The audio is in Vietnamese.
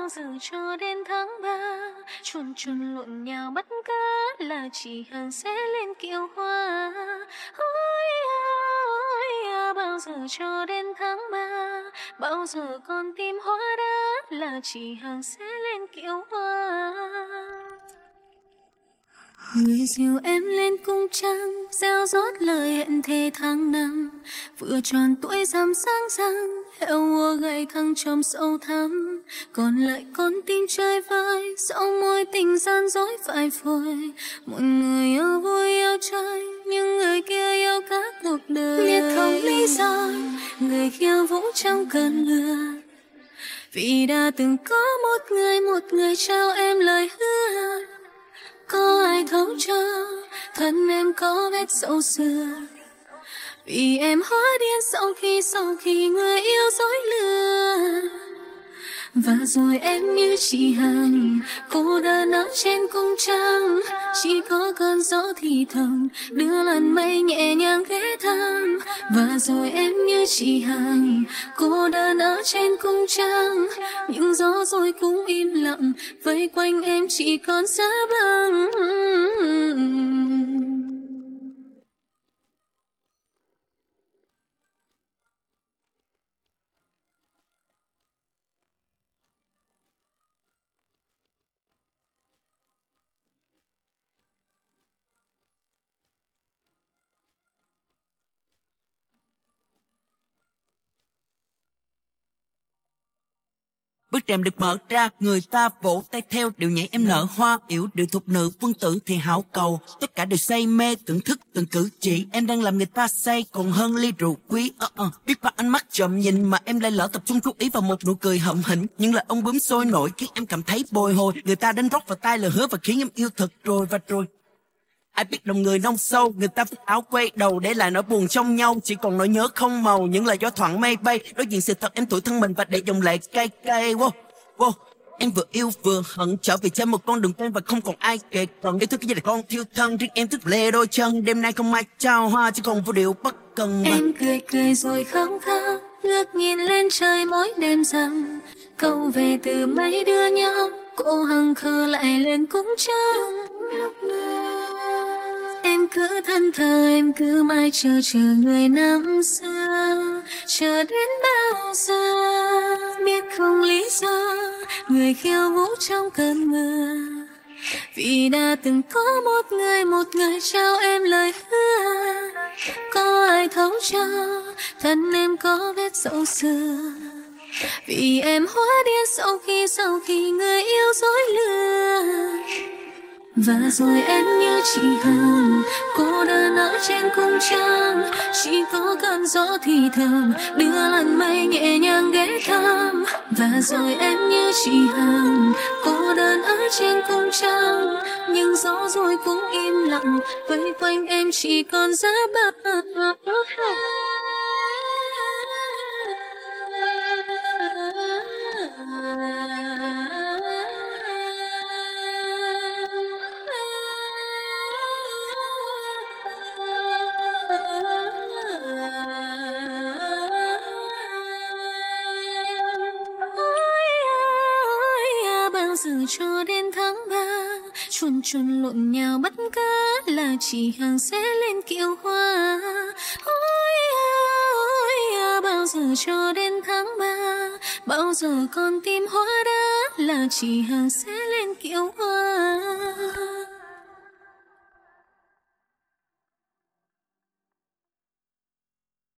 bao giờ cho đến tháng 3 chuồn chuồn lộn nhào bắt cá là chỉ hàng sẽ lên kiệu hoa. Ôi à, bao giờ cho đến tháng 3 bao giờ con tim hóa đá là chỉ hàng sẽ lên kiệu hoa. Người dìu em lên cung trăng gieo rót lời hẹn thề tháng năm vừa tròn tuổi rằm sáng răng heo ua gầy thăng trầm sâu thẳm còn lại con tim chơi vơi dẫu môi tình gian dối phai phôi một người yêu vui yêu chơi nhưng người kia yêu các cuộc đời biết không lý do người khiêu vũ trong cơn mưa vì đã từng có một người trao em lời hứa. Có ai thấu cho thân em có vết sâu xưa vì em hóa điên sau khi người yêu dối lừa và rồi em như chị Hằng cô đơn ở trên cung trăng chỉ có cơn gió thì thầm đưa làn mây nhẹ nhàng ghé thăm và rồi em như chị Hằng cô đơn ở trên cung trăng những gió rồi cũng im lặng vây quanh em chỉ còn giá băng. Bức rèm được mở ra, người ta vỗ tay theo điệu nhảy em nở hoa, yểu điệu thục nữ quân tử thì hảo cầu. Tất cả đều say mê, thưởng thức từng cử chỉ, em đang làm người ta say còn hơn ly rượu quý. Biết bao ánh mắt trộm nhìn mà em lại lỡ tập trung chú ý vào một nụ cười hậm hĩnh. Những lời ông bướm sôi nổi khiến em cảm thấy bồi hồi, người ta đánh rót vào tai lời hứa và khiến em yêu thật rồi và rồi. Ai biết lòng người nông sâu, người ta vứt áo quay đầu để lại nỗi buồn trong nhau, chỉ còn nỗi nhớ không màu, những lời gió thoảng mây bay, đối diện sự thật em tủi thân mình và để dòng lệ cay cay. Wow, em vừa yêu vừa hận, trở về trên một con đường quen và không còn ai kể cận. Yêu thương cái gì là con thiêu thân, riêng em thức lê đôi chân, đêm nay không ai trao hoa, chỉ còn vô điệu bất cần mà. Em cười rồi khóc khóc, ngước nhìn lên trời mỗi đêm rằng câu về từ mấy đứa nhau, cô Hằng khờ lại lên cung trăng. Em cứ thân thờ, em cứ mãi chờ người năm xưa, chờ đến bao giờ biết không lý do người khiêu vũ trong cơn mưa vì đã từng có một người trao em lời hứa. Có ai thấu cho thân em có vết sâu xưa vì em hóa điên sau khi người yêu dối lừa và rồi em như chị Hằng cô đơn ở trên cung trăng chỉ có cơn gió thì thầm đưa làn mây nhẹ nhàng ghé thăm và rồi em như chị Hằng cô đơn ở trên cung trăng nhưng gió rồi cũng im lặng vây quanh em chỉ còn giá băng. Bao giờ cho đến tháng 3 chuồn lộn nhào bắt cá là chỉ hàng sẽ lên kiệu hoa. Ôi à, bao giờ cho đến tháng 3 bao giờ con tim hóa đá là chỉ hàng sẽ lên kiệu hoa.